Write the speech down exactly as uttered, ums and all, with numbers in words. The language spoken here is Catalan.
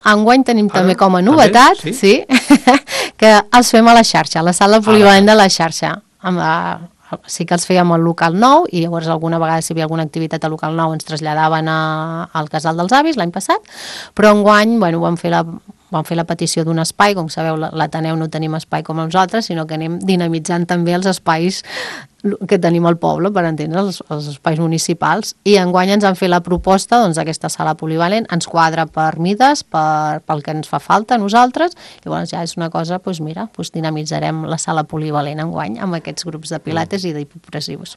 Enguany tenim Ara, també com a també? novetat, Sí? sí, que els fem a la xarxa, a la sala polivalent de la xarxa. Amb, uh, sí que els fèiem al local nou i llavors alguna vegada si hi havia alguna activitat al local nou ens traslladaven a, al casal dels avis l'any passat, però enguany bueno, vam fer la vam fer la petició d'un espai, com sabeu l'Ateneu no tenim espai com nosaltres, sinó que anem dinamitzant també els espais que tenim al poble, per entendre, els, els espais municipals, i enguany ens han fet la proposta doncs, d'aquesta sala polivalent, ens quadra per mides, per, pel que ens fa falta a nosaltres, llavors ja és una cosa, doncs mira, doncs dinamitzarem la sala polivalent enguany amb aquests grups de pilates i d'hipopressius.